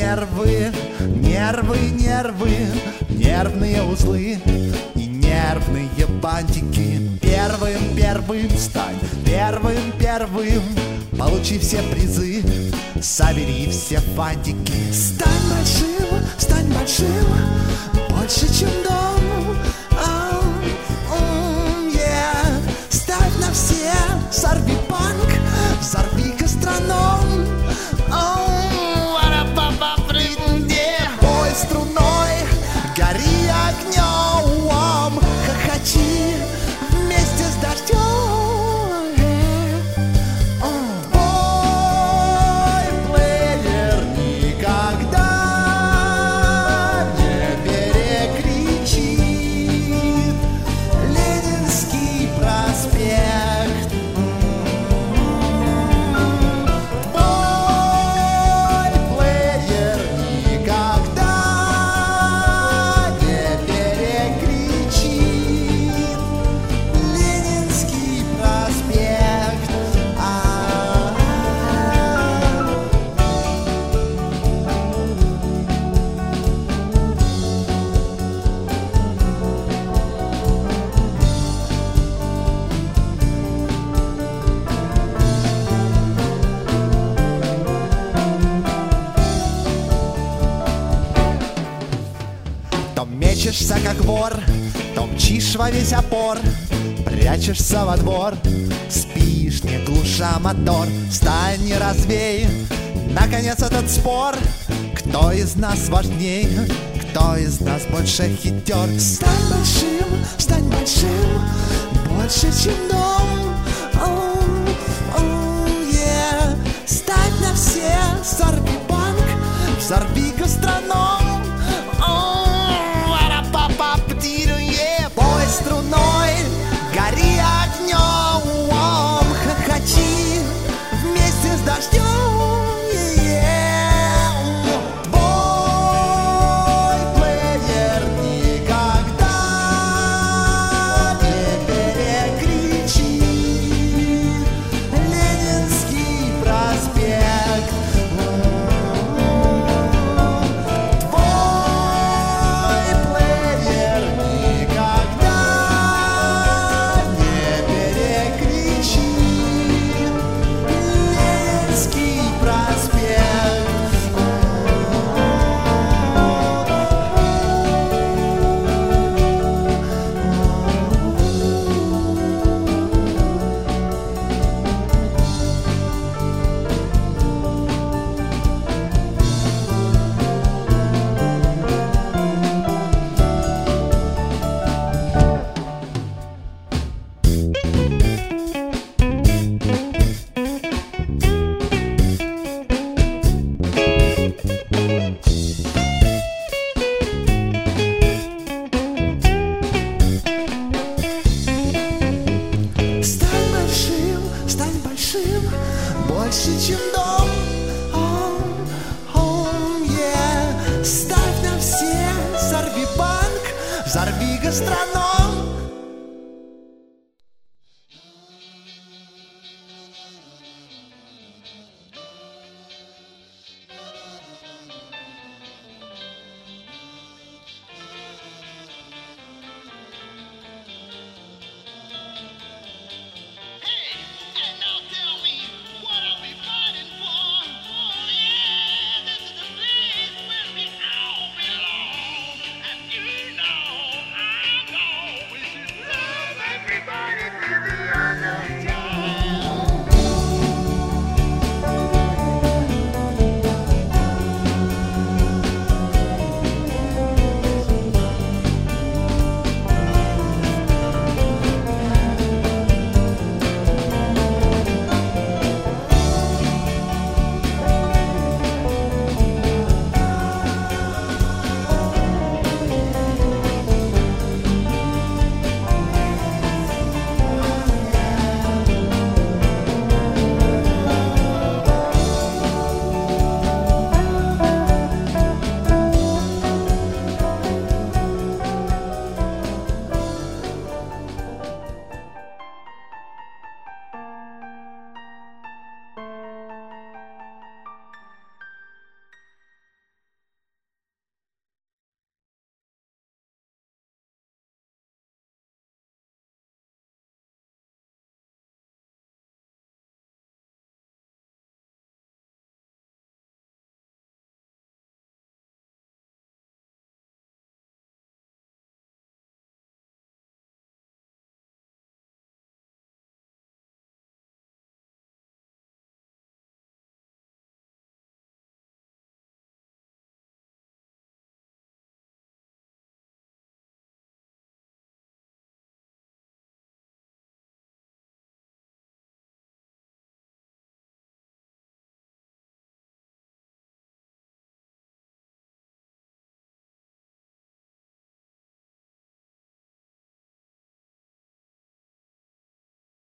нервы, нервы, нервы, нервные узлы и нервные бантики. Первым, первым стань, первым, первым, получи все призы, собери все фантики. Стань большим, больше, чем дом. Ставь на все, сорви панк, взорви гастроном. Бой струной, гори огнем, хохочи вместе с дождем. Бой, плеер, никогда не перекричит Ленинский проспект. Бой, плеер, никогда не перекричит Ленинский проспект. То мечешься, как вор, то мчишь во весь опор, прячешься во двор, спишь, не глуша мотор. Встань и развей, наконец, этот спор. Кто из нас важней, кто из нас больше хитер? Стань большим, больше, чем дом. Ставь на все, сорви банк, взорви гастроном. Бой струной, гори огнем, хохочи вместе с дождем. Бой, плеер, никогда не перекричит Ленинский проспект. Твой плеер никогда не перекричит Ленинский проспект. Стань большим, больше, чем дом.